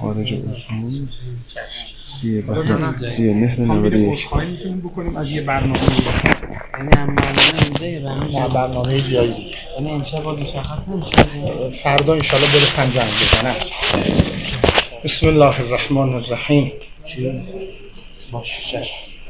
خارج اصول 39 عذرخواهی میتونیم بکنیم از یه برنامه، یعنی هم برنامه جایی، یعنی امشب با مشخص نمیشه، فردا انشالله برسن زنگ بزنن. بسم الله الرحمن الرحیم. باشه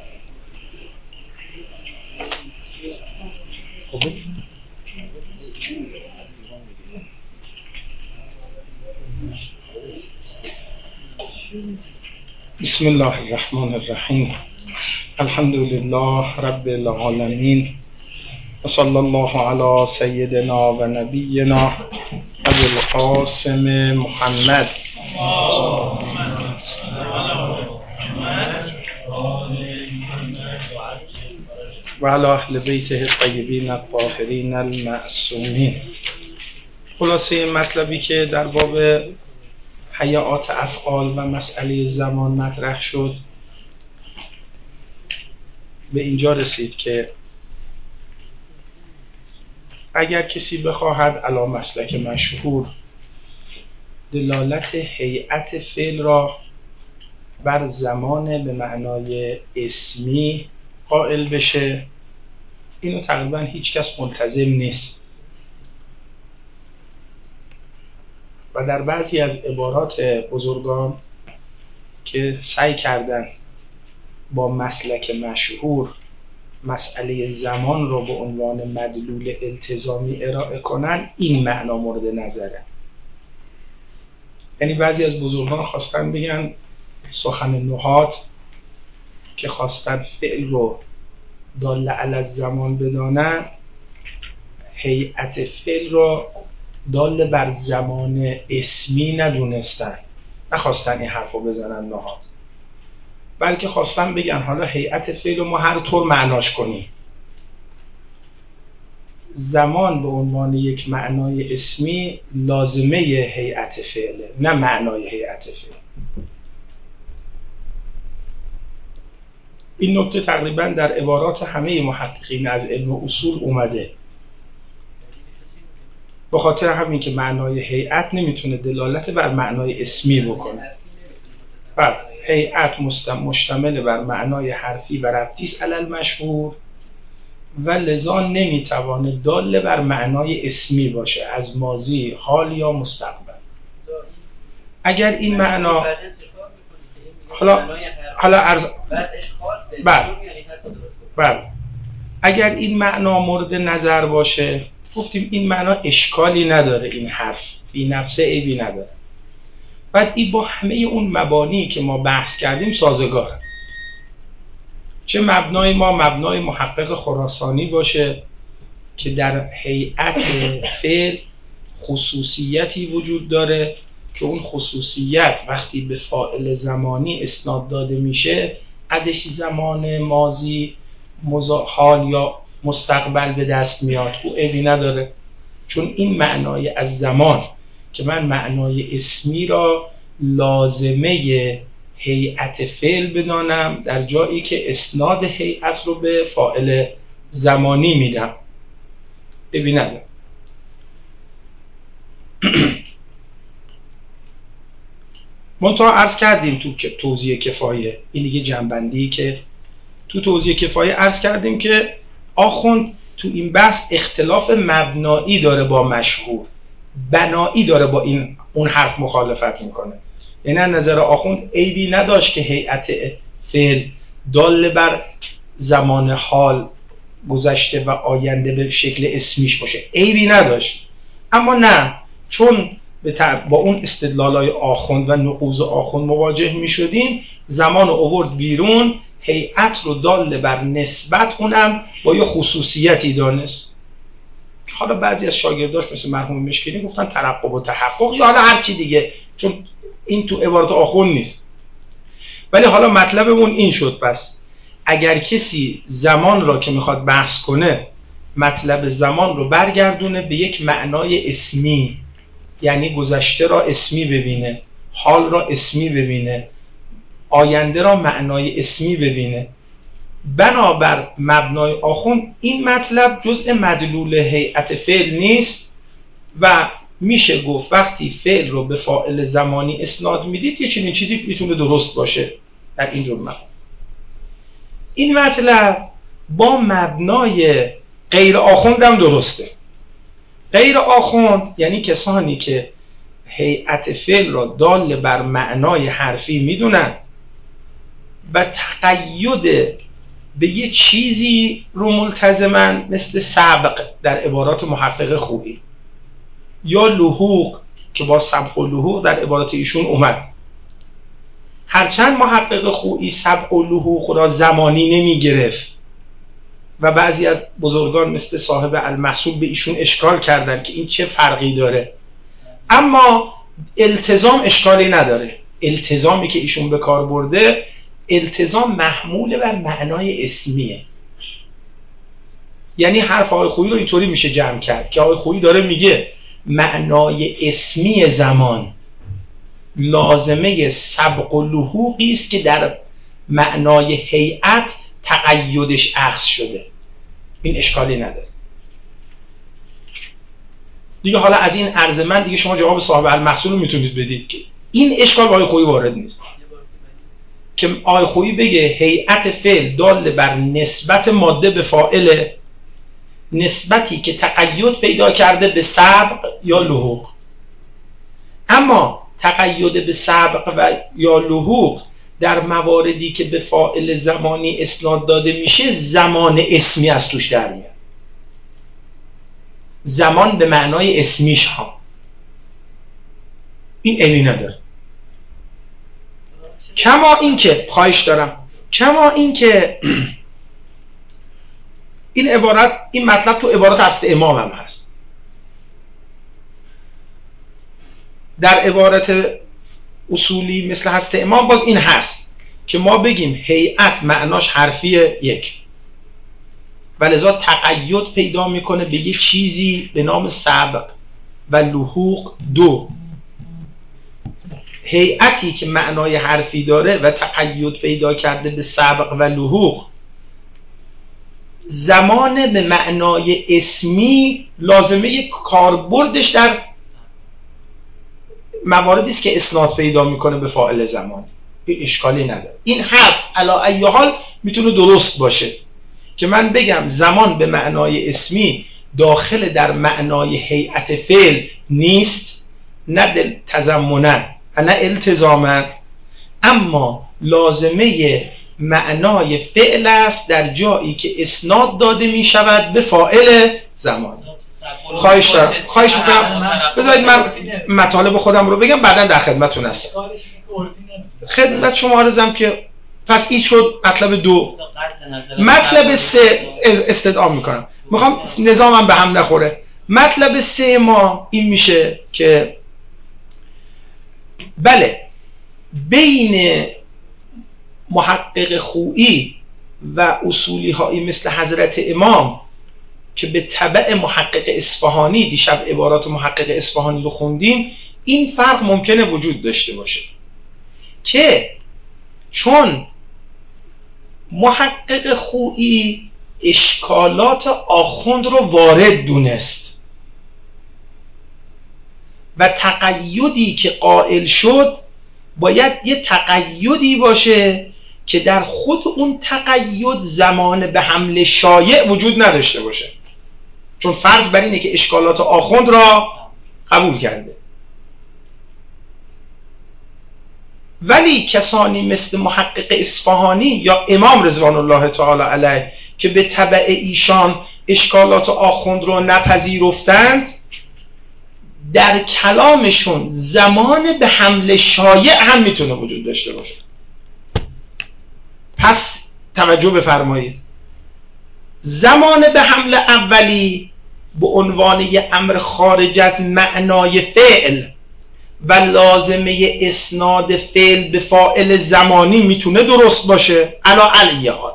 بسم الله الرحمن الرحیم. الحمد لله رب العالمین و صلی الله علی سیدنا و نبینا ابی القاسم محمد و علی اهل بیته الطیبین الطاهرین المعصومین. خلاصه مطلبی که در باب حیات افعال و مسئله زمان مطرح شد به اینجا رسید که اگر کسی بخواهد علی مسلک مشهور دلالت هیئت فعل را بر زمان به معنای اسمی قائل بشه، اینو تقریبا هیچ کس ملتزم نیست و در بعضی از عبارات بزرگان که سعی کردن با مسلک مشهور مسئله زمان رو به عنوان مدلول التزامی ارائه کنن، این معنا مورد نظره. یعنی بعضی از بزرگان خواستن بگن سخن نحات که خواستن فعل رو دال علی الزمان بدانن، هیئت فعل رو دال بر زمان اسمی ندونستن، نخواستن این حرف رو بزنن نحات، بلکه خواستن بگن حالا هیئت فعل رو ما هر طور معناش کنیم، زمان به عنوان یک معنای اسمی لازمه هیئت فعله، نه معنای هیئت فعل. این نکته تقریبا در عبارات همه محققین از علم اصول اومده. به خاطر همین که معنای هیئت نمیتونه دلالت بر معنای اسمی بکنه. بله، هیئت مشتمل بر معنای حرفی و ربطی است علی المشهور و لذا نمیتوانه دال بر معنای اسمی باشه از ماضی، حال یا مستقبل. اگر این معنا حالا بله، اگر این معنا مورد نظر باشه گفتیم این معنا اشکالی نداره، این حرف فی نفسه عیبی نداره. بعد این با همه اون مبانی که ما بحث کردیم سازگاره، چه مبنای ما مبنای محقق خراسانی باشه که در هیئت فعل خصوصیتی وجود داره که اون خصوصیت وقتی به فاعل زمانی اسناد داده میشه ازش زمان ماضی، حال یا مستقبل به دست میاد، او عیبی نداره، چون این معنای از زمان که من معنای اسمی را لازمه هیئت فعل بدانم در جایی که اسناد هیئت رو به فاعل زمانی میدم، عیبی نداره. منتها عرض کردیم تو توضیح کفایه، این دیگه جنبندی که تو توضیح کفایه عرض کردیم که آخوند تو این بحث اختلاف مبنایی داره با مشهور، بنایی داره با اون حرف مخالفت میکنه. یعنی نظر آخوند عیبی نداشت که هیئت فعل دال بر زمان حال، گذشته و آینده به شکل اسمیش باشه، عیبی نداشت. اما نه، چون با اون استدلالای آخوند و نقوض آخوند مواجه می شدیم، زمان رو آورد بیرون، هیئت رو دال بر نسبت، اونم با یه خصوصیتی دانست. حالا بعضی از شاگرداش مثل مرحوم مشکلی گفتن ترقب و تحقق یا حالا هر چی دیگه، چون این تو عبارت آخوند نیست. ولی حالا مطلبمون این شد، پس اگر کسی زمان را که میخواد بحث کنه مطلب زمان رو برگردونه به یک معنای اسمی، یعنی گذشته را اسمی ببینه، حال را اسمی ببینه، آینده را معنای اسمی ببینه، بنابر مبنای آخوند این مطلب جزء مدلول هیئت فعل نیست و میشه گفت وقتی فعل رو به فاعل زمانی اسناد میدید یه چنین چیزی میتونه درست باشه در این جور مقام. این مطلب با مبنای غیر آخوند هم درسته. غیر آخوند یعنی کسانی که هیئت فعل را دال بر معنای حرفی میدونن و تقید به یه چیزی رو ملتزمن، مثل سبق در عبارات محقق خویی یا لحوق که با سبق و لحوق در عبارات ایشون اومد. هرچند محقق خویی سبق و لحوق را زمانی نمی گرفت و بعضی از بزرگان مثل صاحب المحصول به ایشون اشکال کردن که این چه فرقی داره، اما التزام اشکالی نداره. التزامی که ایشون به کار برده التزام محمول بر معنای اسمیه. یعنی حرف آقای خویی رو اینطوری میشه جمع کرد که آقای خویی داره میگه معنای اسمی زمان لازمه سبق و لحوقی است که در معنای هیئت تقیدش اخذ شده. این اشکالی نداره دیگه. حالا از این عرض من دیگه شما جواب صاحب المحصول رو میتونید بدید که این اشکال آقای خویی وارد نیست که آقای خویی بگه هیئت فعل دال بر نسبت ماده به فاعل، نسبتی که تقید پیدا کرده به سبق یا لحوق. اما تقید به سبق و یا لحوق در مواردی که به فاعل زمانی اسناد داده میشه زمان اسمی از توش در میاد. زمان به معنای اسمیش ها این عینی نداره. کما اینکه خواهش دارم، کما اینکه این عبارت، این مطلب تو عبارات هست امام هم هست. در عبارت اصولی مثل هست امام باز این هست که ما بگیم هیئت معناش حرفی یک و لذا تقید پیدا میکنه به یه چیزی به نام سبق و لحوق دو. هیئتی که معنای حرفی داره و تقید پیدا کرده به سبق و لحوق زمان به معنای اسمی لازمه کاربردش در مواردی است که اسناد پیدا میکنه به فاعل زمانی. این اشکالی نداره. این حرف علی ای حال میتونه درست باشه که من بگم زمان به معنای اسمی داخل در معنای هیئت فعل نیست، نه تضمنا نه التزاما، اما لازمه معنای فعل است در جایی که اسناد داده می شود به فاعل زمان. خواهش میکنم بذارید من مطالب خودم رو بگم بعدا در خدمتتون هستم. خدمت شما عرضم که پس این شد مطلب دو. مطلب سه استدعا میکنم، میخوام نظامم به هم نخوره. مطلب سه ما این میشه که بله بین محقق خویی و اصولی هایی مثل حضرت امام که به تبع محقق اصفهانی، دیشب عبارات محقق اصفهانی رو خوندیم، این فرق ممکنه وجود داشته باشه که چون محقق خویی اشکالات آخوند رو وارد دونست و تقیدی که قائل شد باید یه تقیدی باشه که در خود اون تقید زمان به حمل شایع وجود نداشته باشه، چون فرض بر اینه که اشکالات آخوند را قبول کرده. ولی کسانی مثل محقق اصفهانی یا امام رضوان الله تعالی علیه که به تبع ایشان اشکالات آخوند را نپذیرفتند، در کلامشون زمان به حمل شایع هم میتونه وجود داشته باشه. پس توجه بفرمایید، زمان به حمل اولی به عنوان یه امر خارج از معنای فعل و لازمه اسناد فعل به فاعل زمانی میتونه درست باشه علی حال.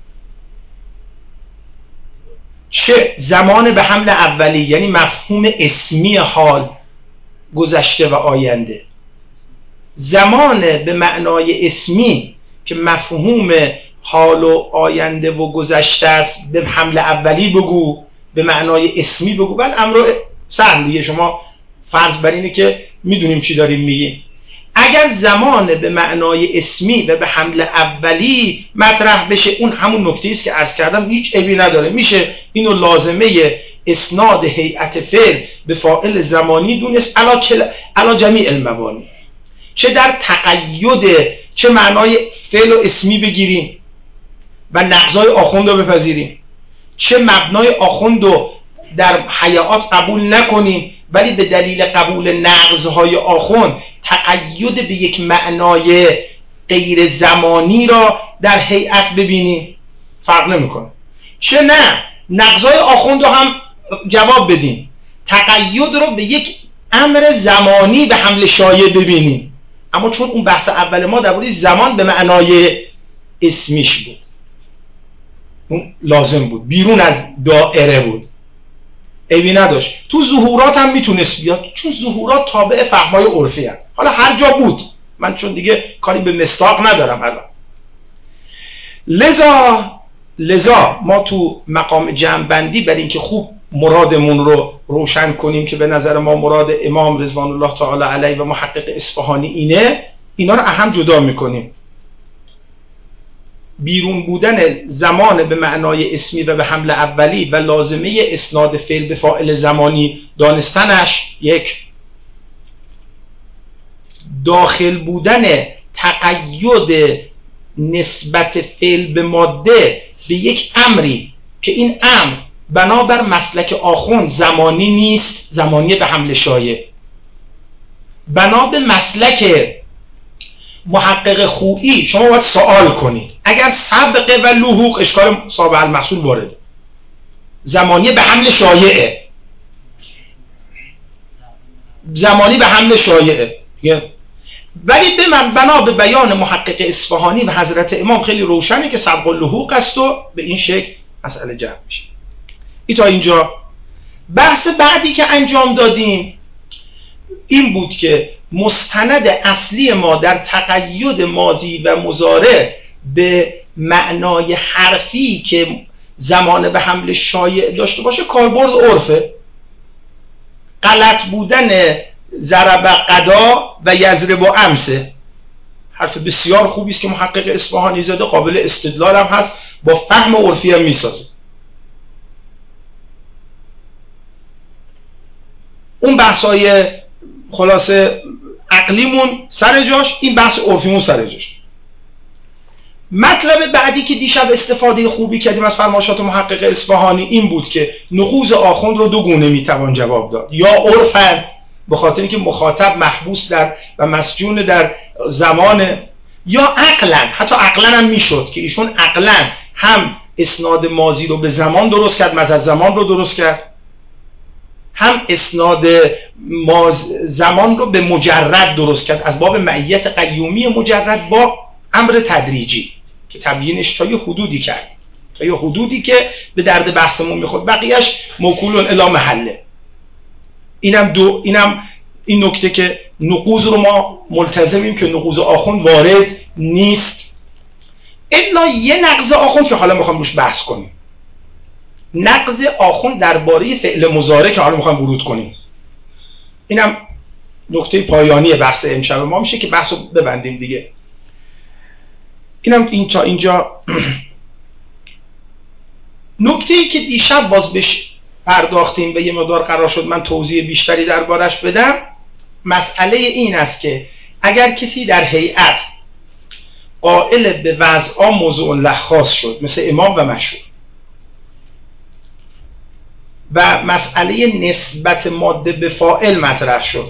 چه زمان به حمل اولی یعنی مفهوم اسمی حال گذشته و آینده، زمان به معنای اسمی که مفهوم حال و آینده و گذشته است به حمل اولی بگو، به معنای اسمی بگو، ولی امر سهل دیگه، شما فرض بر اینه که میدونیم چی داریم میگیم. اگر زمان به معنای اسمی و به حمل اولی مطرح بشه، اون همون نکته است که عرض کردم، هیچ عیبی نداره، میشه اینو لازمه اسناد هیئت فعل به فاعل زمانی دونست علی جمیع المبانی، چه در تقید، چه معنای فعل و اسمی بگیریم و نقضای آخوند رو بپذیریم، چه مبنای آخوند رو در حیات قبول نکنیم ولی به دلیل قبول نقضهای آخوند تقید به یک معنای غیر زمانی را در هیئت ببینیم، فرق نمیکنه. چه نه نقضای آخوند رو هم جواب بدیم، تقید رو به یک امر زمانی به حمل شایع ببینیم. اما چون اون بحث اول ما درباره زمان به معنای اسمیش بود، اون لازم بود، بیرون از دائره بود، عیبی نداشت. تو ظهورات هم میتونست بیاد، چون ظهورات تابع فهمای عرفی هست. حالا هر جا بود، من چون دیگه کاری به مصداق ندارم الان. لذا ما تو مقام جمع بندی برای اینکه خوب مرادمون رو روشن کنیم که به نظر ما مراد امام رضوان الله تعالی علیه و محقق اصفهانی اینه، اینا رو اهم جدا میکنیم. بیرون بودن زمان به معنای اسمی و به حمل اولی و لازمه اسناد فعل به فاعل زمانی دانستنش یک، داخل بودن تقید نسبت فعل به ماده به یک امری که این امر بنابر مسلک آخوند زمانی نیست، زمانی به حمل شایع، بنابر مسلک محقق خویی شما باید سوال کنید اگر سبق و لحوق اشکال صاحب المحصول وارده، زمانی به حمل شایعه، زمانی به حمل شایعه. ولی به من بنا به بیان محقق اصفهانی و حضرت امام خیلی روشنه که سبق و لحوق است و به این شکل مسئله جمع میشه. ای تا اینجا بحث بعدی که انجام دادیم این بود که مستند اصلی ما در تقید ماضی و مضارع به معنای حرفی که زمان به حمل شایع داشته باشه کاربرد عرفه. غلط بودن ضرب قدا و یضرب امسه حرف بسیار خوبی است که محقق اصفهانی زاده، قابل استدلال هم هست، با فهم عرفی هم میسازه. اون بحثای خلاصه عقلیمون سر جاش، این بحث عرفیمون سر جاش. مطلب بعدی که دیشب استفاده خوبی کردیم از فرمایشات محقق اصفهانی این بود که نقوض آخوند رو دو گونه میتوان جواب داد، یا عرفاً به خاطر اینکه مخاطب محبوس در و مسجون در زمان، یا عقلاً، حتی عقلاً هم میشد که ایشون عقلاً هم اسناد ماضی رو به زمان درست کرد، مضی زمان رو درست کرد، هم اسناد زمان رو به مجرد درست کرد از باب معیت قیومی مجرد با امر تدریجی که تبیینش تا یه حدودی کرد، تا یه حدودی که به درد بحثمون میخورد، بقیهش موکول الی محله. اینم این نکته که نقوض رو ما ملتزمیم که نقوض آخوند وارد نیست الا یه نقض آخوند که حالا میخوام روش بحث کنیم، نقض آخوند درباره فعل مضارع که حالا میخوام ورود کنیم. اینم نکته پایانی بحث امشب ما میشه که بحث رو ببندیم دیگه. اینم اینجا نکته‌ای که دیشب باز بهش پرداختیم و یه مقدار قرار شد من توضیح بیشتری دربارش بدم، مسئله این است که اگر کسی در هیئت قائل به وضع موضوع له خاص شد مثل امام و مشهور و مسئله نسبت ماده به فاعل مطرح شد،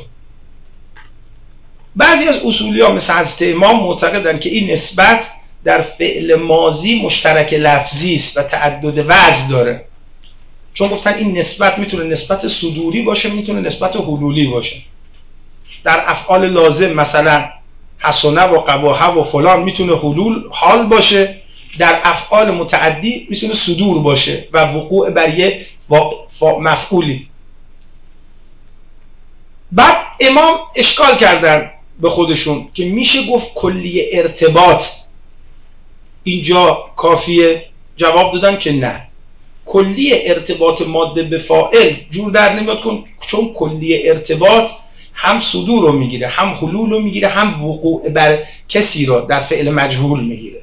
بعضی از اصولی‌ها مثل حضرت امام معتقدند که این نسبت در فعل ماضی مشترک لفظی است و تعدد وجه داره، چون گفتن این نسبت میتونه نسبت صدوری باشه، میتونه نسبت حلولی باشه. در افعال لازم مثلا حسنه و قباحه و فلان میتونه حلول حال باشه، در افعال متعدی میتونه صدور باشه و وقوع بر یه مفعولی. بعد امام اشکال کردن به خودشون که میشه گفت کلی ارتباط اینجا کافیه؟ جواب دادن که نه، کلی ارتباط ماده به فاعل جور در نمیاد، چون کلی ارتباط هم صدور رو میگیره، هم حلول رو میگیره، هم وقوع بر کسی رو در فعل مجهول میگیره.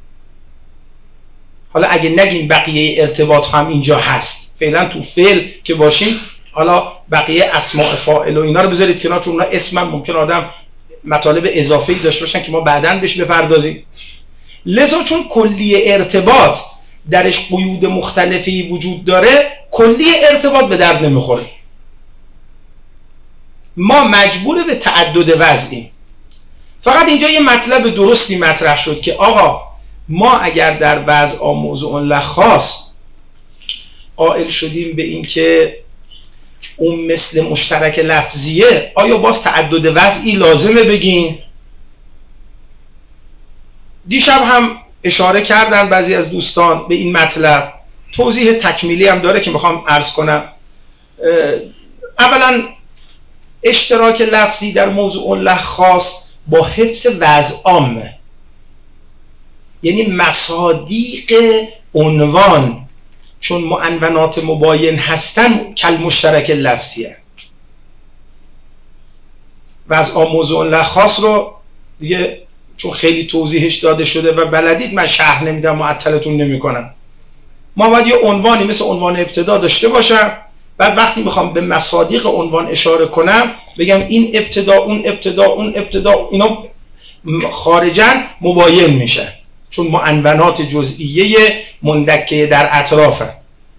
حالا اگه نگیم بقیه ارتباط هم اینجا هست، فعلا تو فعل که باشیم، حالا بقیه اسماء فاعل و اینا رو بذارید کنار، چون اونا اسم هم ممکن آدم مطالب اضافه‌ای داشته باشن که ما بعداً بهش بپردازیم. لذا چون کلی ارتباط درش قیود مختلفی وجود داره، کلی ارتباط به درد نمیخوره. ما مجبور به تعدد وضعیم. فقط اینجا یه مطلب درستی مطرح شد که آقا ما اگر در وضع موضوع له خاص قائل شدیم به این که اون مثل مشترک لفظیه، آیا باز تعدد وضعی لازمه بگیم؟ دیشب هم اشاره کردن بعضی از دوستان به این مطلب، توضیح تکمیلی هم داره که میخوام عرض کنم. اولا اشتراک لفظی در موضوع له خاص با حفظ وضع عامه، یعنی مصادیق عنوان چون معنونات مباین هستن کل مشترک لفظیه. وضع عام موضوع له خاص رو دیگه چون خیلی توضیحش داده شده و بلدید، من شرح نمیدم، معطلتون نمیکنم. ما باید یه عنوانی مثل عنوان ابتدا داشته باشم، بعد وقتی میخوام به مصادیق عنوان اشاره کنم بگم این ابتدا، اون ابتدا، اون ابتدا، اینا خارجاً مباین میشه چون معنونات جزئیه مندکه در اطرافه.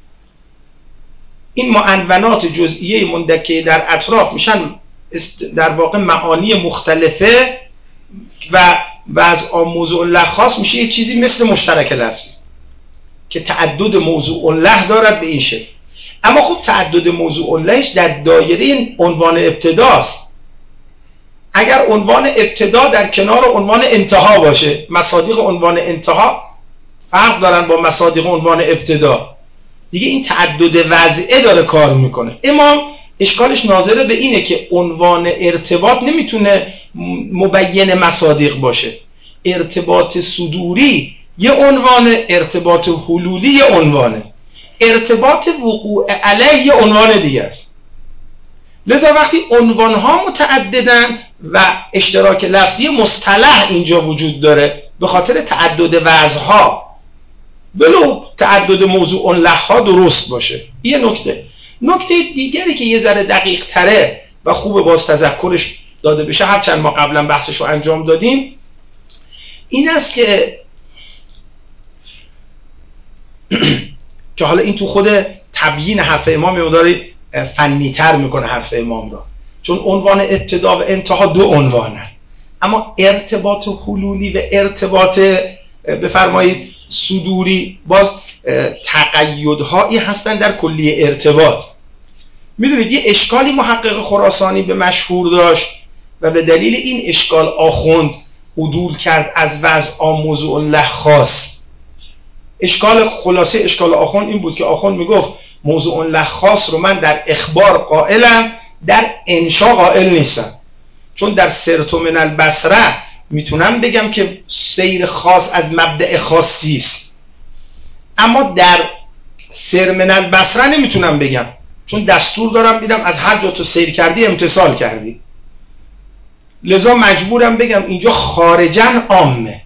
این معنونات جزئیه مندکه در اطراف میشن در واقع معانی مختلفه و وضع موضوع له خاص میشه یه چیزی مثل مشترک لفظی که تعدد موضوع له دارد به این شکل. اما خب تعدد موضوع لهش در دایره عنوان ابتداست. اگر عنوان ابتدا در کنار عنوان انتها باشه، مصادیق عنوان انتها فرق دارن با مصادیق عنوان ابتدا، دیگه این تعدد وضعه داره کار میکنه. امام اشکالش ناظره به اینه که عنوان ارتباط نمیتونه مبین مصادیق باشه. ارتباط صدوری یه عنوان، ارتباط حلولی یه عنوانه، ارتباط وقوع علیه یه عنوان دیگه است. لذا وقتی عنوانها متعددن و اشتراک لفظی مصطلح اینجا وجود داره به خاطر تعدد وضعها، بلو تعدد موضوع له ها درست باشه. یه نکته دیگری که یه ذره دقیق تره و خوب باز تذکرش داده بشه، هرچند ما قبلا بحثش رو انجام دادیم، این است که که حالا این تو خود تبیین حرف امام مقداری فنی تر میکنه حرف امام را، چون عنوان ابتدا و انتها دو عنوانن، اما ارتباط حلولی و ارتباط بفرمایید صدوری باز تقیدهایی هستن در کلی ارتباط. میدونید یه اشکالی محقق خراسانی به مشهور داشت و به دلیل این اشکال آخوند عدول کرد از وضع موضوع له خاص. خلاصه اشکال آخوند این بود که آخوند میگفت موضوع له خاص رو من در اخبار قائلم، در انشا قائل نیستم، چون در سرت من البصره میتونم بگم که سیر خاص از مبدأ خاصی است، اما در سیر من البصره نمیتونم بگم، چون دستور دارم میدم از هر جا تو سیر کردی امتثال کردی. لذا مجبورم بگم اینجا خارجاً عامه.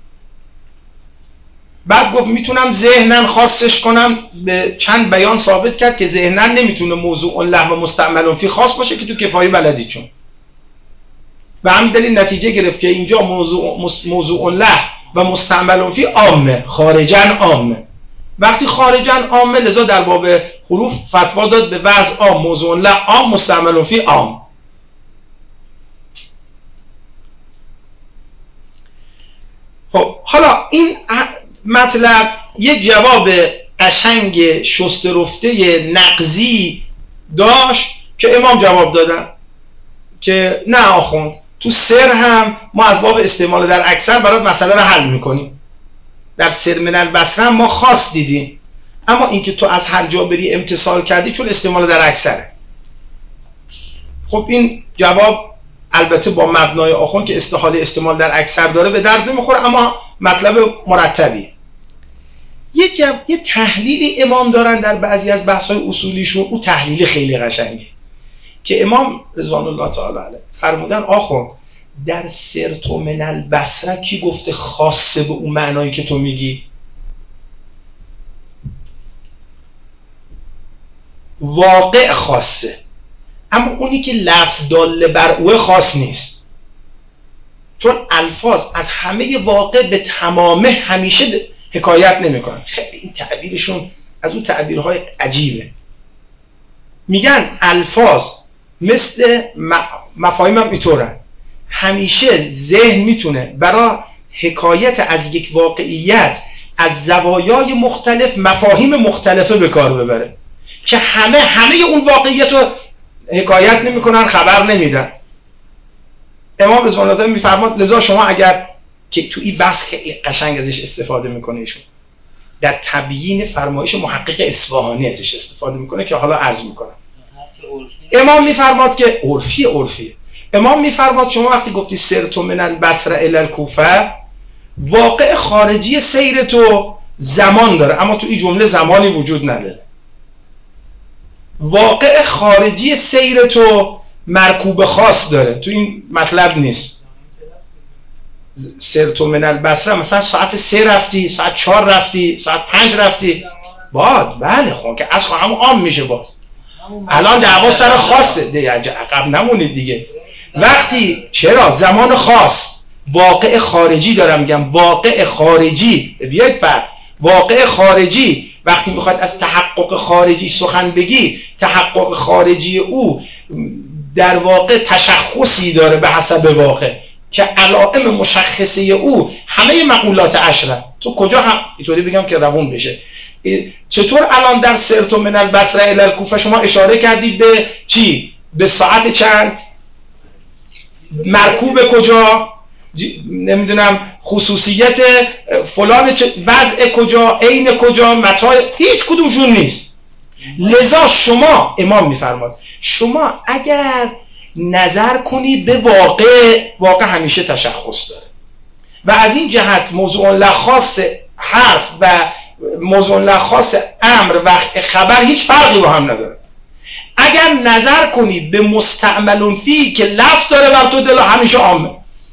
بعد گفت میتونم ذهناً خاصش کنم، به چند بیان ثابت کرد که ذهناً نمیتونه موضوع له و مستعمل فی خاص باشه که تو کفایه بلدی، چون و همین دلیل نتیجه گرفت که اینجا موضوع له و مستعمل فی عامه، خارجاً عامه. وقتی خارجاً عامه، لذا در باب حروف فتوا داد به وضع عام، موضوع له عام، مستعمل فی عام. خب حالا این مطلب یه جواب قشنگ شسته رفته نقضی داشت که امام جواب دادن که نه آخوند، تو سر هم ما از باب استعمال در اکثر برات مسئله رو حل میکنیم، در سر من البصره ما خاص دیدیم، اما اینکه تو از هر جا بری امتثال کردی چون استعمال در اکثره. خب این جواب البته با مبنای آخوند که استحاله استعمال در اکثر داره به درد نمیخوره، اما مطلب مرتبی. یه تحلیلی امام دارن در بعضی از بحث‌های اصولیشون، او تحلیل خیلی قشنگه که امام رضوان الله تعالی علیه فرمودن آخوند در سرت من البصره کی گفته خاصه به اون معنایی که تو میگی؟ واقع خاصه، اما اونی که لفظ داله بر او خاص نیست، چون الفاظ از همه واقع به تمامه همیشه حکایت نمیکنن. خیلی این تعبیرشون از اون تعبیرهای عجیبه. میگن الفاظ مثل مفاهیم هم اینطورن، همیشه ذهن میتونه برای حکایت از یک واقعیت از زوایای مختلف مفاهیم مختلفه به کار ببره که همه اون واقعیت رو حکایت نمیکنن، خبر نمیدن. امام رضوان الله میفرماد لذا شما اگر که تو این بحث خیلی قشنگ ازش استفاده میکنه، ایشون در تبیین فرمایش محقق اصفهانی ازش استفاده میکنه که حالا عرض میکنم. امام میفرماد که عرفی امام میفرماد شما وقتی گفتی سرتو من البصره الی الکوفه، واقع خارجی سیر تو زمان داره، اما تو این جمله زمانی وجود نداره. واقع خارجی سیر تو مرکوب خاص داره، تو این مطلب نیست. سرتو من البصره مثلا ساعت 3 رفتی، ساعت 4 رفتی، ساعت 5 رفتی، بله خب که از همون عام میشه. باز الان دعوا سر خاصه دیگه، عقب نمونید دیگه. وقتی چرا زمان خاص واقع خارجی دارم میگم، واقع خارجی، بیاید بعد واقع خارجی وقتی میخواد از تحقق خارجی سخن بگی، تحقق خارجی او در واقع تشخصی داره به حسب واقع که علائم مشخصه او همه مقولات عشره. تو کجا هم اینطوری بگم که روون بشه. چطور الان در سرتو من البصره الی الکوفه شما اشاره کردید به چی؟ به ساعت چند؟ مرکوب کجا؟ نمیدونم خصوصیت فلان وضع کجا، عین کجا، متاع، هیچ کدومشون نیست. لذا شما امام میفرماد شما اگر نظر کنید به واقع همیشه تشخص داره و از این جهت موضوع لخاص حرف و موضوع لخاص امر و خبر هیچ فرقی با هم نداره. اگر نظر کنید به مستعمل فی که لفظ داره بر تو دل همیشه عامه.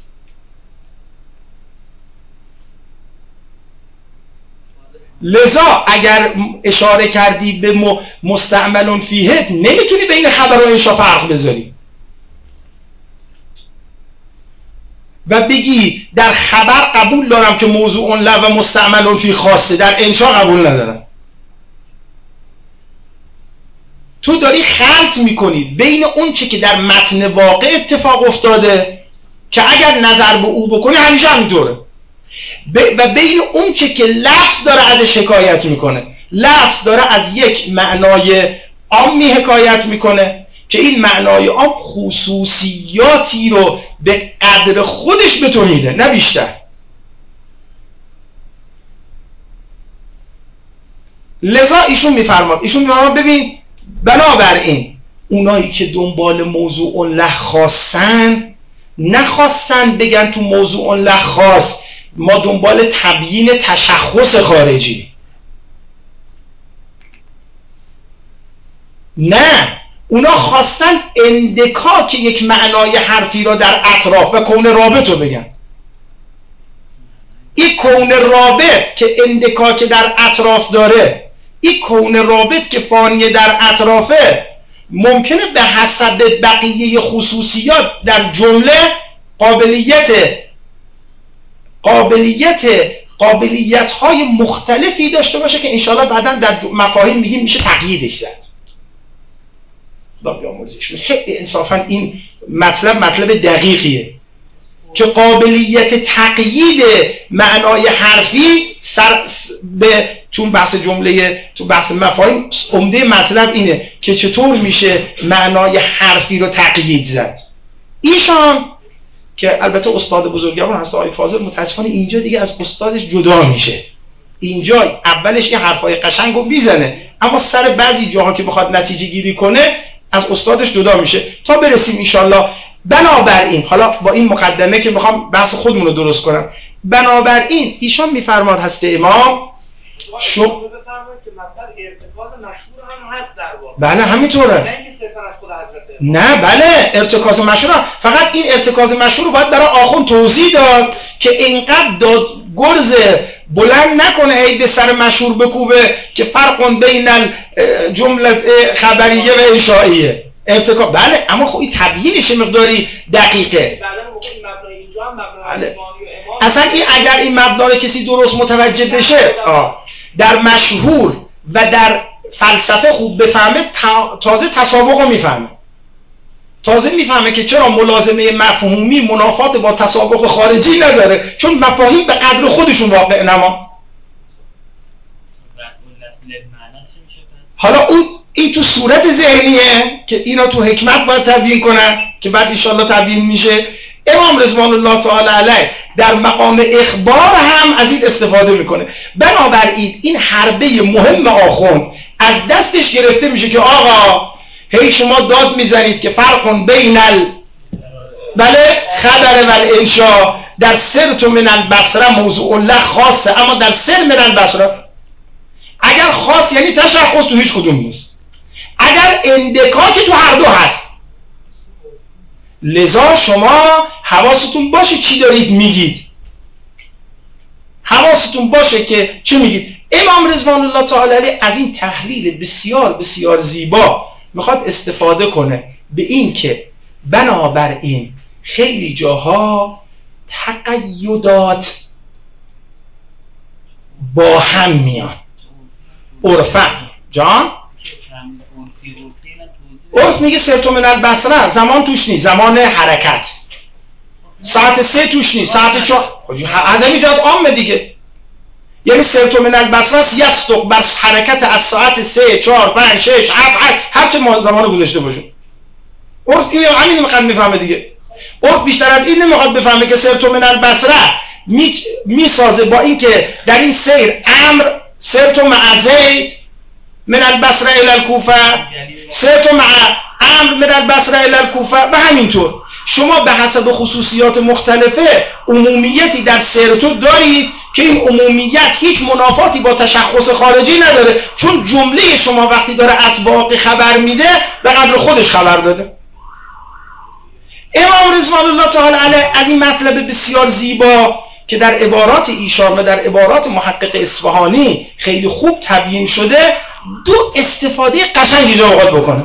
لذا اگر اشاره کردی به مستعمل فیه نمیتونی بین خبر و انشا فرق بذاری و بگی در خبر قبول دارم که موضوع له و مستعمل فی خاصه، در انشا قبول ندارم. تو داری خلط میکنی بین اون چه که در متن واقع اتفاق افتاده که اگر نظر به او بکنی همیشه همینطوره و بین اون چه که لفظ داره ازش حکایت میکنه. لفظ داره از یک معنای عامی حکایت میکنه که این معنای عام خصوصیاتی رو به قدر خودش به تو میده نه بیشتر. لذا ایشون میفرماد ببین بنابراین اونایی که دنبال موضوع له خاصن نخواستن بگن تو موضوع له خاص ما دنبال تبیین تشخص خارجی، نه، اونا خواستن اندکاک یک معنای حرفی را در اطراف و کون رابط رو بگن. این کون رابط که اندکاک در اطراف داره، این کون رابط که فانی در اطرافه، ممکنه به حسب بقیه خصوصیات در جمله قابلیت های مختلفی داشته باشه که انشاءالله بعدا در مفاهیم میگیم میشه تقییدش زد. خیلی انصافا این مطلب دقیقیه که قابلیت تقیید معنای حرفی تو بحث جمله، تو بحث مفاهیم عمده مطلب اینه که چطور میشه معنای حرفی رو تقیید زد. ایشان که البته استاد بزرگوار هست آقای فاضل، متاسفانه اینجا دیگه از استادش جدا میشه. اینجا اولش این حرفای قشنگ رو میزنه اما سر بعضی جاها که بخواد نتیجه گیری کنه از استادش جدا میشه تا برسیم انشالله. بنابراین حالا با این مقدمه که میخوام بحث خودمون رو درست کنم، بنابراین ایشان میفرماد هست امام شو بفرمایید که مثلا ارتکاز مشهور هم هست در واقع. بله همینطوره. نه اینکه صرفا از خود حضرت. نه بله ارتکاز مشهور هم. فقط این ارتکاز مشهور رو باید برای آخوند توضیح داد که اینقدر داد گرز بلند نکنه هی به سر مشهور بکوبه که فرق بین جمله خبریه و انشائیه. ارتکاب بله، اما خب این تبیینش مقداری دقیقه. بله. اصلا این اگر این مبنا رو کسی درست متوجه بشه در مشهور و در فلسفه خوب بفهمه تازه تسابق رو میفهمه. تازه میفهمه که چرا ملازمه مفهومی منافات با تسابق خارجی نداره، چون مفاهیم به قدر خودشون واقع نما. حالا این تو صورت ذهنیه که اینا تو حکمت باید تبیین کنن که بعد انشالله تبیین میشه. امام رضوان الله تعالی علیه در مقام اخبار هم از این استفاده میکنه. بنابراین این حربه مهم آخوند از دستش گرفته میشه که آقا هی شما داد میزنید که فرق بین بله خبر و الانشاء در سرت من البصره موضوع الله خاصه، اما در سر من البصره اگر خاص یعنی تشخص تو هیچ کدوم نیست، اگر اندکاک تو هر دو هست. لذا شما حواستون باشه چی دارید میگید، حواستون باشه که چی میگید. امام رضوان الله تعالی علیه از این تحلیل بسیار بسیار زیبا میخواد استفاده کنه به این که بنابراین خیلی جاها تقیدات با هم میان. عرفا جان عرف میگه سرتو من البصره زمان توش نیست، زمان حرکت، ساعت 3 توش نیست، ساعت 4 از همین جاست عامه دیگه. یعنی سرتو من البصره یستق بر حرکت از ساعت 3 4 5 6 7 هر چه ما زمان گذاشته باشه. عرف همین میخواد بفهمه دیگه. عرف بیشتر از این نمیخواد بفهمه که سرتو من البصره میسازه با این که در این سیر امر سرتو مع زید من البصره الى الکوفه، سرتو مع امر من البصره الى الکوفه و همینطور. شما به حسب خصوصیات مختلفه عمومیتی در سرتو دارید که این عمومیت هیچ منافاتی با تشخص خارجی نداره، چون جمله شما وقتی داره از واقع خبر میده به قدر خودش خبر داده. امام رضوان الله تعالی علیه از این مطلب بسیار زیبا که در عبارات ایشان و در عبارات محقق اصفهانی خیلی خوب تبیین شده دو استفاده قشنگی جا اوقات بکنه.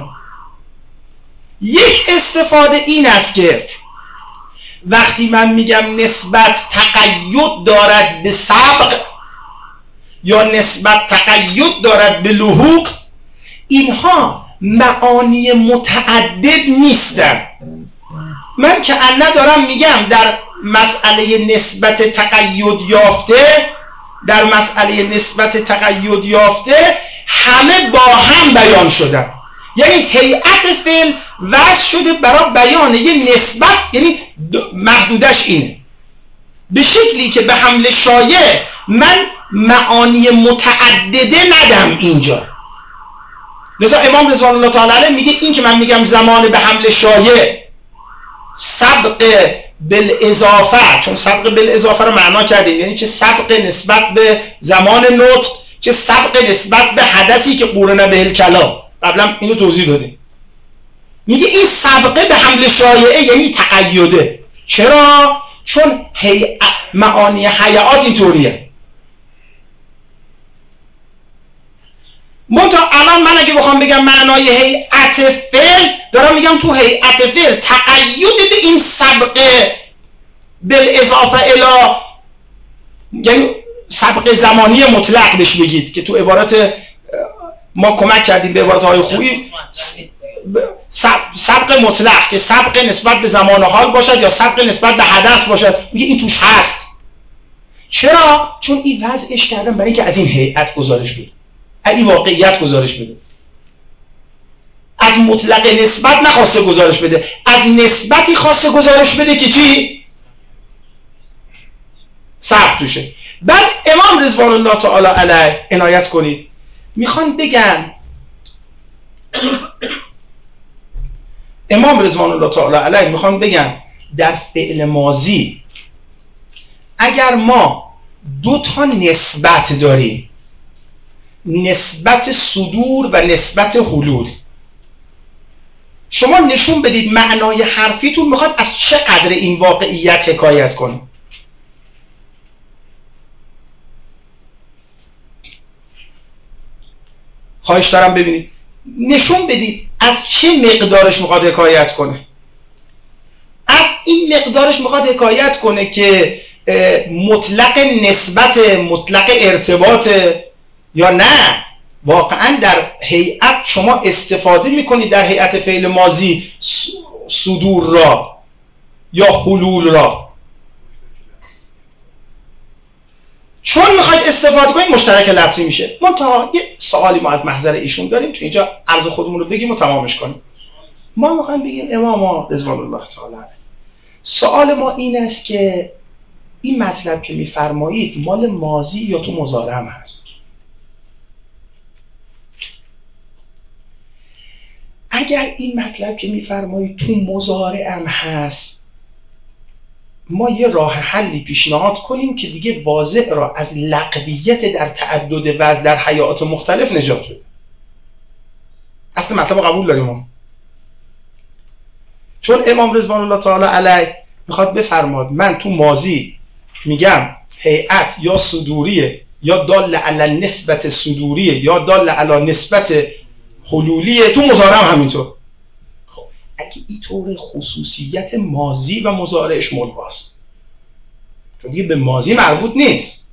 یک استفاده این است که وقتی من میگم نسبت تقید دارد به سبق یا نسبت تقید دارد به لحوق، اینها معانی متعدد نیستن. من که ندارم میگم در مسئله نسبت تقید یافته، در مسئله نسبت تقید یافته همه با هم بیان شدن، یعنی هیئت فعل وضع شده برای بیان یه نسبت، یعنی محدودش اینه به شکلی که به حمل شایع من معانی متعدده ندم اینجا. لذا امام رضوان الله تعالی علیه میگه این که من میگم زمان به حمل شایع سبق بالاضافه، چون سبق بالاضافه رو معنا کردیم یعنی چه سبق نسبت به زمان نطق، چه سبق نسبت به حدثی که قرن به الکلام، قبلا اینو توضیح دادیم. میگه این سبقه به حمل شایعه یعنی تقیده. چرا؟ چون معانی حیات اینطوریه. منتها الان من اگه بخوام بگم معنای هیئت فعل، دارم میگم تو هیئت فعل تقید به این سبقه بالاضافه الی، یعنی سبق زمانی مطلق بهش بگید که تو عبارت ما کمک کردیم به عبارت‌های خوبی، سبق مطلق که سبق نسبت به زمان و حال باشد یا سبق نسبت به حدث باشد، میگه این توش هست. چرا؟ چون این وضعش کردن برای اینکه از این هیئت گزارش بده، از این واقعیت گزارش بده، از مطلق نسبت نخواسته گزارش بده، از نسبتی خواسته گزارش بده که چی؟ سبق توشه. بعد امام رضوان الله تعالی علیه عنایت کنید میخوان بگن، امام رضوان الله تعالی علیه میخوان بگن در فعل ماضی اگر ما دو تا نسبت داریم، نسبت صدور و نسبت حلول. شما نشون بدید معنای حرفیتون میخواد از چه قدر این واقعیت حکایت کنه. خواهش دارم ببینید نشون بدید از چه مقدارش میخواد حکایت کنه. از این مقدارش میخواد حکایت کنه که مطلق نسبت، مطلق ارتباط، یا نه واقعا در هیئت شما استفاده میکنید در هیئت فعل ماضی صدور را یا حلول را. چون میخواید استفاده کنید مشترک لفظی میشه. منتها یه سوالی ما از محضر ایشون داریم تو اینجا عرض خودمون رو بگیم و تمامش کنیم. ما میخوایم بگیم امام رضوان الله تعالی علیه، سوال ما این است که این مطلب که میفرمایید مال ماضی یا تو مضارع هم هست؟ اگر این مطلب که میفرمایید تو مضارع هم هست، ما یه راه حلی پیشنهاد کنیم که دیگه واضع را از لغویت در تعدد وزن در حیات مختلف نجات بده. اصلا مطلب قبول داریم ما. چون امام رضوان الله تعالی علیه میخواد بفرماد من تو ماضی میگم هیئت یا صدوریه یا دال علی نسبت صدوریه یا دال علی نسبت حلولیه، تو مضارع هم همینطور. خب اگه اینطور خصوصیت ماضی و مضارعش ملغاست، چون دیگه به ماضی مربوط نیست.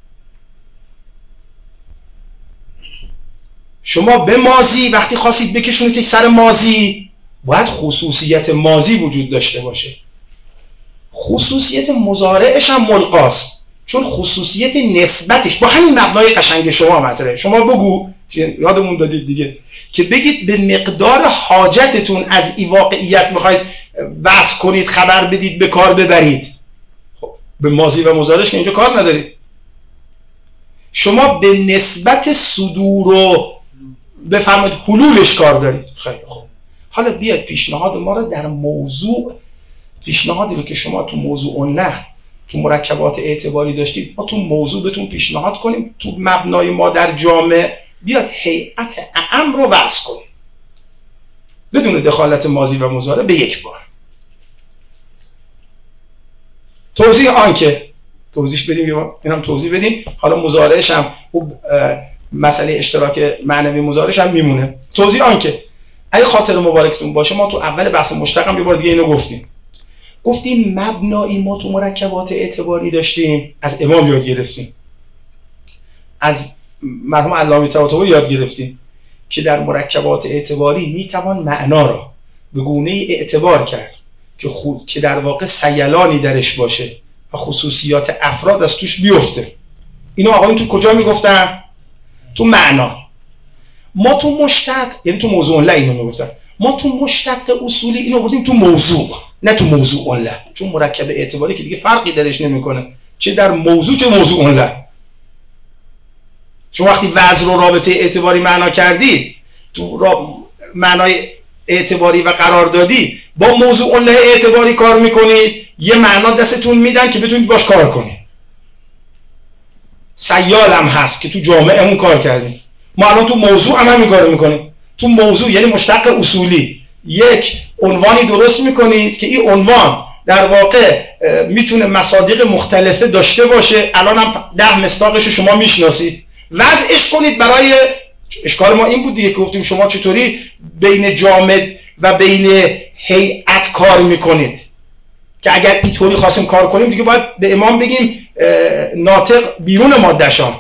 شما به ماضی وقتی خواستید بکشونید سر ماضی باید خصوصیت ماضی وجود داشته باشه. خصوصیت مضارعش هم ملغاست، چون خصوصیت نسبتش با همین مبنای قشنگ شما مطرحه. شما بگو، یادمون دادید دیگه، که بگید به مقدار حاجتتون از این واقعیت میخواید وصف کنید، خبر بدید، به کار ببرید. خب به ماضی و مضارعش که اینجا کار ندارید. شما به نسبت صدور و بفرمایید حلولش کار دارید. خیلی خوب، حالا بیاید پیشنهاد ما رو در موضوع، پیشنهادی رو که شما تو موضوع نه تو مرکبات اعتباری داشتید، ما تو موضوع بهتون پیشنهاد کنیم تو مبنای ما در جامعه بیاد هیئت اعم رو وضع کنیم بدون دخالت ماضی و مضارع به یک بار. توضیح آن که توضیح بدیم، اینم توضیح بدیم. حالا مضارعش هم مسئله اشتراک معنوی مضارعش هم میمونه. توضیح آن که اگه خاطر مبارکتون باشه ما تو اول بحث مشتق هم یه بار دیگه اینو گفتیم مبنایی ما تو مرکبات اعتباری داشتیم، از امام یاد گرفتیم، از مرحوم علامه طباطبایی یاد گرفتیم که در مرکبات اعتباری میتوان معنا را به گونه‌ای اعتبار کرد که در واقع سیلانی درش باشه و خصوصیات افراد از توش بیفته. اینو آقایون تو کجا میگفتن؟ تو معنا. ما تو مشتق، یعنی تو موضوع لا اینو میگفتن، ما تو مشتق اصولی اینو بردیم تو موضوع، نه تو موضوع لا، چون مرکب اعتباری که دیگه فرقی درش نمیکنه چه در موضوع چه موضوع لا. چون وقتی وزن رو رابطه اعتباری معنا کردید، تو معنای اعتباری و قراردادی با موضوع لا اعتباری کار میکنید، یه معنا دستتون میدن که بتونید باش کار کنید. سیال هم هست که تو جامعهمون کار کردیم. ما الان تو موضوع هم همین کارو میکنیم. تو موضوع یعنی مشتق اصولی یک عنوانی درست میکنید که این عنوان در واقع میتونه مصادیق مختلفه داشته باشه. الان هم 10 مصداقش شما میشناسید، وضعش کنید برای اشکال ما این بود دیگه که گفتیم شما چطوری بین جامد و بین هیئت کار میکنید، که اگر اینطوری خواستیم کار کنیم دیگه باید به امام بگیم ناطق بیرون ماده‌شان،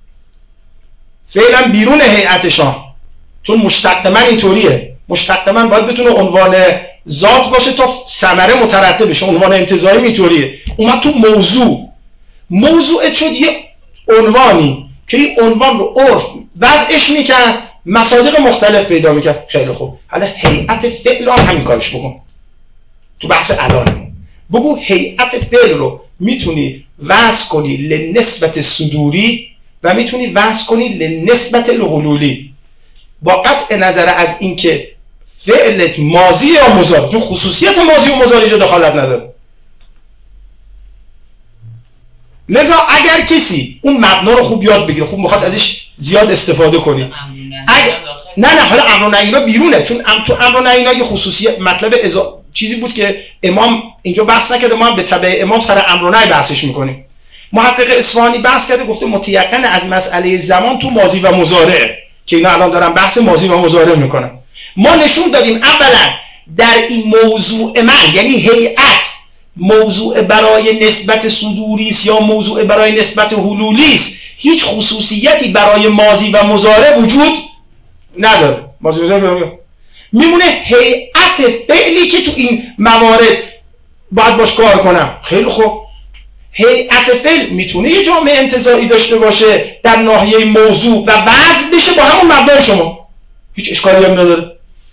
فعلا بیرون هیئتشان، چون مشتق من اینطوریه. مشتق من باید بتونه عنوان ذات باشه تا ثمره مترتب بشه. عنوان انتزاعی اینطوریه. اومد تو موضوع شد یه عنوانی که این عنوان رو عرف وضعش میکرد، مصادیق مختلف پیدا میکرد. خیلی خوب، حالا هیئت فعل هم همین کارش بکن. تو بحث الان بگو هیئت فعل رو میتونی وضع کنی لنسبت صدوری و میتونی وضع کنی لنسبت الحلولی، با قطع نظر از اینکه فعلت ماضی یا مضارع، چون خصوصیت ماضی و مضارع اینجا دخالت نداره. لذا اگر کسی اون مبنا رو خوب یاد بگیره، خوب میخواد ازش زیاد استفاده کنه، نه حالا امر و نهی اینا بیرونه، چون تو امر و نهی اینا یه خصوصیت مطلب چیزی بود که امام اینجا بحث نکرده، ما هم به تبع امام سر امر و نهی بحثش میکنیم. محقق اصفهانی بحث کرده، گفته متيقن از مسئله زمان تو ماضی و مضارع که اینا الان دارن بحث ماضی و مضارع میکنن. ما نشون دادیم اولا در این موضوع من، یعنی هیئت، موضوع برای نسبت صدوری است یا موضوع برای نسبت حلولی است، هیچ خصوصیتی برای ماضی و مضارع وجود نداره. ماضی و مضارع میمونه هیئت فعلی که تو این موارد باید باش کار کنم. خیلی خوب، هیئت فعل میتونه یه جامعه انتزاعی داشته باشه در ناحیه موضوع و وضع بشه با همون مبنای شما، هیچ اشکالی هم نداره.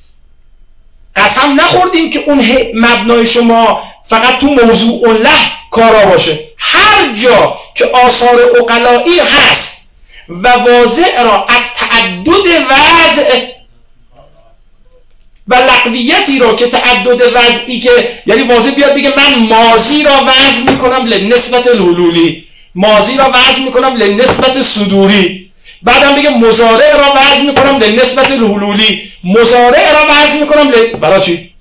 قسم نخوردیم که اون مبنای شما فقط تو موضوع له کارا باشه. هر جا که آثار عقلایی هست و واضع را از تعدد وضع و لقویتی را که تعدد وضعی که یعنی واضح بیاد بگه من ماضی را وضع میکنم لنسبت الحلولی، ماضی را وضع میکنم لنسبت صدوری، بعدم بگه مضارع را وضع میکنم لنسبت الحلولی، مضارع را وضع میکنم برای چی؟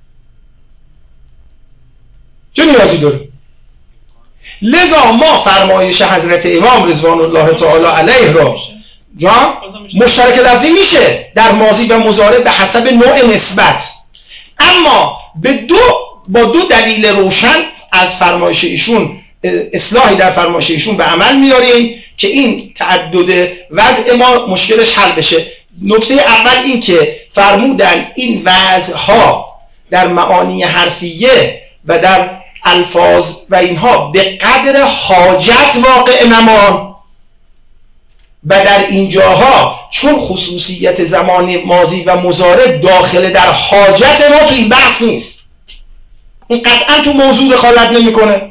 چه نیازی داره؟ لذا ما فرمایش حضرت امام رضوان الله تعالی علیه را مشترک لفظی میشه در ماضی و مضارع به حسب نوع نسبت، اما با دو دلیل روشن از فرمایش ایشون، اصلاحی در فرمایش ایشون به عمل میاریم که این تعدد وضع ما مشکلش حل بشه. نکته اول این که فرمودن این وضعها در معانی حرفیه و در الفاظ و اینها به قدر حاجت واقع نمان و در اینجاها چون خصوصیت زمان ماضی و مضارع داخل در حاجت ما تو این بحث نیست، این قطعا تو موضوع دخالت نمیکنه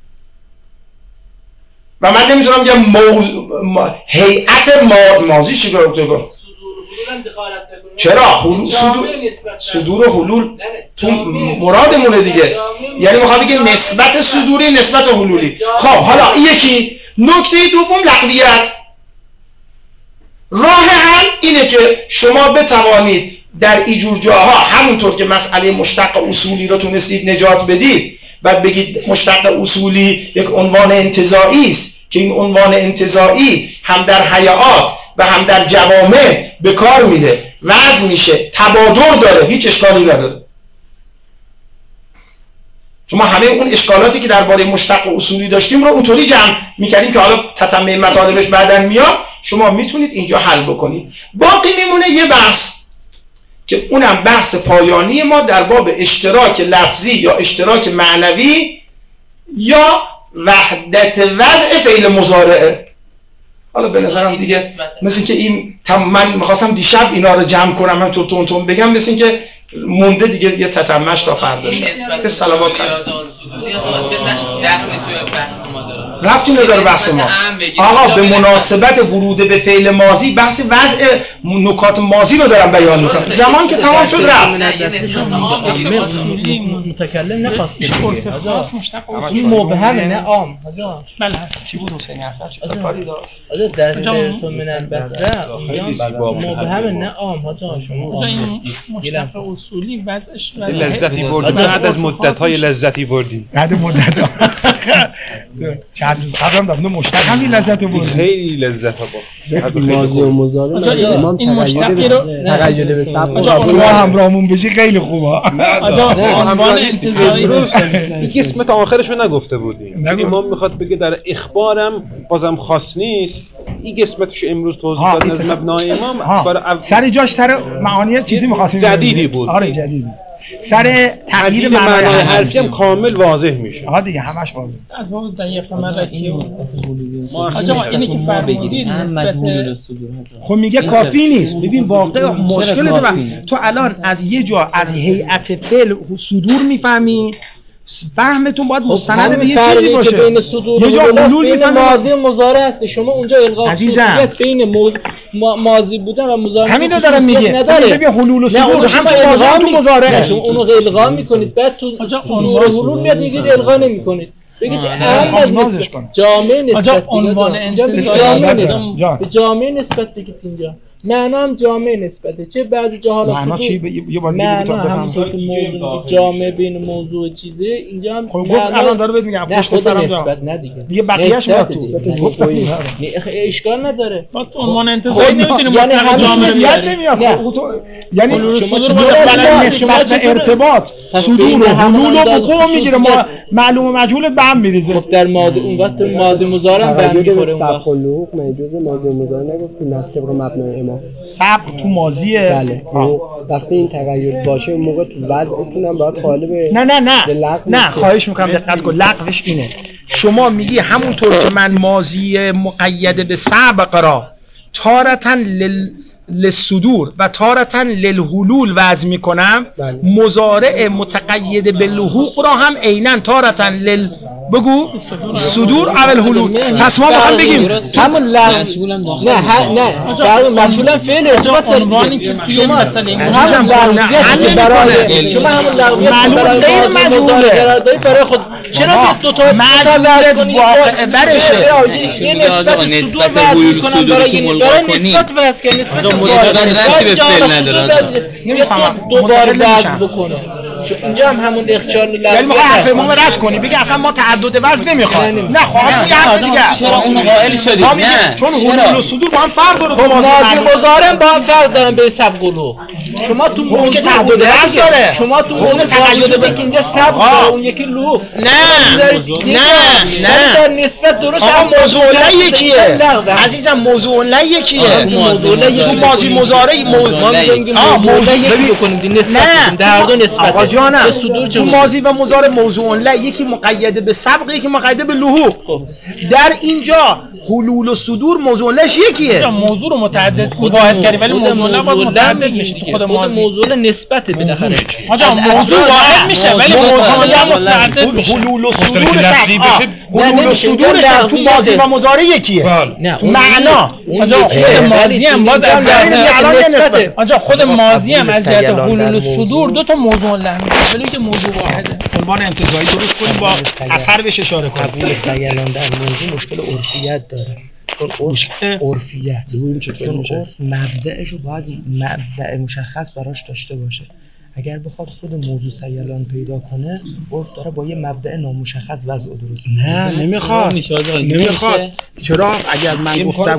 و من نمیتونم بگم هیئت ماضی چی گفت؟ چرا؟ صدور و حلول تو مرادمونه دیگه، یعنی میخواد بگه نسبت صدوری نسبت حلولی. خب حالا یکی نکته دوم لقویت. راه حل اینه که شما بتوانید در اینجور جاها همونطور که مسئله مشتق اصولی رو تونستید نجات بدید و بگید مشتق اصولی یک عنوان انتزاعی است که این عنوان انتزاعی هم در هیئات و هم در جوامع به کار میده، وضع میشه، تبادر داره، هیچ اشکالی نداره. شما همه اون اشکالاتی که درباره مشتق اصولی داشتیم رو اونطوری جمع میکردیم که حالا تتمه مطالبش بعدن میاد، شما میتونید اینجا حل بکنید. باقی میمونه یه بحث که اونم بحث پایانی ما در باب اشتراک لفظی یا اشتراک معنوی یا وحدت وضع فعل مضارعه. حالا به نظرم دیگه مثل که این من میخواستم دیشب اینا رو جمع کنم همینطور تون بگم، مثل این که مونده دیگه یه تتمهش تا فردا شد. سلامات خیلی رفتی نداره بحث ما. آقا به مناسبت ورود به فعل ماضی بحث وضع نکات ماضی رو دارم بیان میکنم. زمان که تمام شد رفت. متکلم نخواست این مبهم نه عام. بله چی بود حسینی حرفش؟ کاری داشت. در تو من البصره مبهم نه عام. شما مشتق اصولی وضعش لذتی بردیم بعد از مدت‌های لذتی بردیم. بعد مدت‌ها چند روز قبلم دادم مشتق همین لذت بردیم. خیلی لذت بود. ماضی و مضارع امام تغییر به سبک شما همراهمون بشی خیلی خوبه. آجا عنوان انتزاعی این قسمت آخرش رو نگفته بودیم. امام میخواد بگه در اخبارم بازم خاص نیست. این قسمتش امروز توضیح دادن از مبنای امام سر جاش سر معانی چیزی می‌خواستیم جدیدی بود. آره جدیدی. سر تغییر معنای حرفی هم کامل واضح میشه. آها دیگه همش واضح. از اون دقیقه ملکی آجا اینی که فرق بگیرید خب میگه کافی نیست. ببین واقعا مشکل تو الان از یه جا از هیئت فعل صدور میفهمی، فهمتون باید مستند به یه چیزی باشه. بین صدور یه جا حلول بین ماضی و مضارع هست. شما اونجا الغا خصوصیت بین ماضی بودن و مضارع همین رو دارم میگه. ببین حلول و صدور هم ماضی و مضارع شما اونو الغا میکنید، بعد تو حلول میاد میگید الغا نمیکنید. بگید نازش کن جامعه نسبت عنوان اینجا به جامعه نسبت بگید اینجا معنا هم جامعه نسبته چه بعضی جا حالا معنا چی یه بار معنا همونطور که موضوع جامعه بین موضوع چیزه اینجا هم گفت الان داره بهت میگم پشت سرم نسبت نه دیگه بقیه‌اش میاد تو اشکال نداره ما عنوان انتزاعی نمیتونیم یعنی جامعه نمیاد یعنی شما نسبت ارتباط صدور و حلول و وقوع میگیره ما معلوم و مجهول به هم میریزه. خب در ماضی اون وقت ماضی مضارع هم به هم میخوره. سبق و لغو مجاز ماضی مضارع نگفتیم نه طبق مبنای امام. سبق تو ماضیه. بله. وقتی این تغییر باشه اون موقع تو وضعتون هم باید قالب نه خواهش میکنم دقت کن. لغوش اینه شما میگی همونطور که من ماضی مقید به سبق را تارتاً للصدور و تارتاً للحلول وضع میکنم مضارع متقید به لحوق را هم عیناً تارتاً بگو صدور او الحلول. پس ما باید بگیم همون مجهولم داخل نه مجهولم فعل ارتباط عنوانی که شما اصلا همون لغویت برای شما همون لغویت برای مجهوله برای خود چرا دو تا مجهولت واقع برشه یه نسبت صدور وضع کنم برای نسبت وضع کنم نسبت به فعل نداره نمیفهمم دوباره وضع بکنه اینجا هم همون اخچار لغویت یعنی ما حرف ما رد کنی بگی اصلا ما تعدد وزن نمیخوایم. نه خواهم یه دیگه چرا اون قائل شدید؟ نه چون حلول و صدور با هم فرق داره. تو ماضی مضارع با هم فرق دارن به سبق و لغو. شما تو اون که تعدد وزن داره. شما تو اون تقید به اینجا سبق داره اون یکی لغو. نه در نسبت درست هم موضوع لا یکیه عزیزم. موضوع لا یکیه. تو ماضی مضارع موضوع یکی کنیم نسبت در دو نسبت جانم. تو ماضی و مضارع موضوع لا یکی مقید به سبق یکی مقید به لحوق. در اینجا حلول و صدور موضوع لش یکیه. موضوع رو متعدد واحد کردیم ولی موضوع لا باز متعدد میشه دیگه. خود موضوع نسبت بالاخره آقا موضوع واحد میشه ولی موضوع لا متعدد میشه. حلول و صدور حلول و صدورش تو ماضی و مضارع یکیه. معنا خود ماضی هم باز از جهت آقا خود ماضی هم از جهت حلول و صدور دو تا موضوع لا میشه ولی که موضوع واحده. عنوان انتزاعی درست کنیم با اثر بهش اشاره کنیم. قبول بیان در موضوع مشکل عرفیت داره. عرفیت چون عرف مبدأشو باید مبدأ مشخص براش داشته باشه. اگر بخواد خود موضوع سیلان پیدا کنه عرف داره با یه مبدأ نامشخص وضع درست نه نمیخواد چرا اگر من گفتم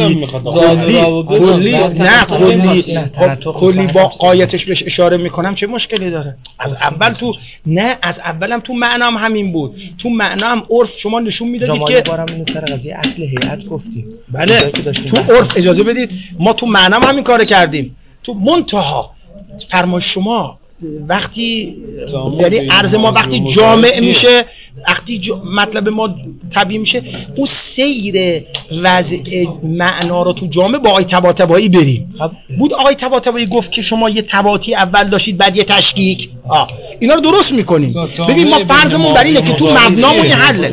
کلی با قایتش بهش اشاره میکنم چه مشکلی داره؟ از اولم تو معنام همین بود. تو معنام عرف شما نشون میدادید که بارم اینو سر قضیه اصل هیئت گفتیم. بله تو عرف اجازه بدید ما تو معنام همین کارو کردیم. تو منتها فرمای شما وقتی یعنی عرض ما وقتی جامع میشه وقتی مطلب ما طبیعی میشه اون سیر وضع معنا رو تو جامع با آقای طباطبایی بریم. بود آقای طباطبایی گفت که شما یه تباطی اول داشتید بعد یه تشکیک. اینا رو درست میکنیم. ببین ما فرضمون بر اینه که تو مبنامون یه حله.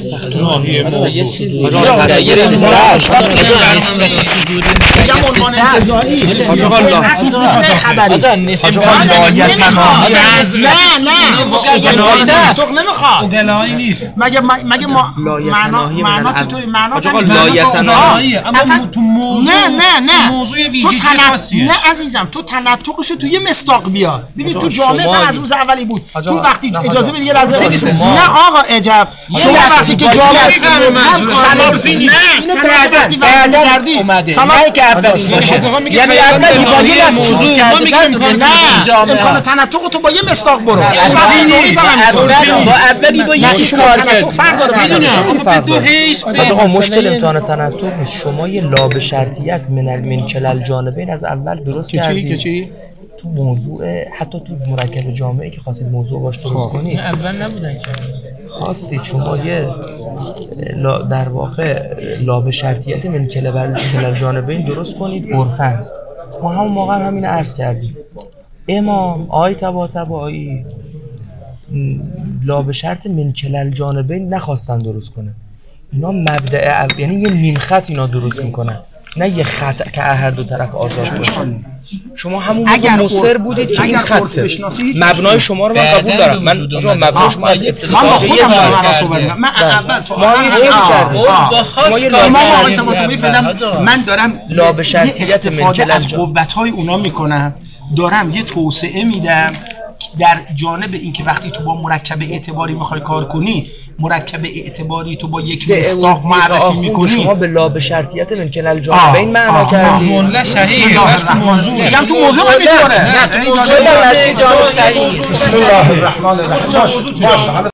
میگم عنوان انتزاعی خبری دلایی نیست. مگه ما معنا تو معنا اما تو موضوع ویژگی خاصیه. نه عزیزم تو تنطقش تو یه مصداق بیار. ببین تو جامعه از روز اولی بود. تو وقتی اجازه بدید یه لحظه نه آقا عجب شما وقتی که جامعه اینو بعد کردی سلام که اولی یعنی اولی با یه موضوع امکان تنطق تو با یه مصداق برو. با اولی با یکی کار کرد. فرق داره میدونی. آقا مشکل امتحان تنطق نیست. شما یه لاب شرطیت من کلال جانبین از اول درست کردید. چی؟ تو موضوع حتی تو مرکب جامعه که خواستید موضوع باش درست کنید اول نبودن که خواستید شما یه در واقع لاب شرطیت من کلال جانبین درست کنید عرفاً. ما همون موقع همین عرض کردیم. امام آی طباطبایی لاب شرط من کلال جانبین نخواستن درست کنه. اینا مبدأ یعنی یه نیم خط اینا درست میکنن. نه یه خط که هر دو طرف آزاد باشه. شما همون اگر مصر بودید که این خط مبنای شما رو من قبول دارم. من مبنای شما از ابتدا من با خودم من اول تو من دارم لابه شرطیت استفاده از قوت‌های اونا میکنم، دارم یه توسعه میدم در جانب اینکه وقتی تو با مرکب اعتباری میخوای کار کنی، مرکب اعتباری تو با یک مصداق معرفی میکنی، شما به لابه شرطیت ممکن الجانبین معنا کردید. والله صحیح میگم تو موضوع همینطوره. نه تو موضوع صحیح. بسم الله الرحمن الرحیم.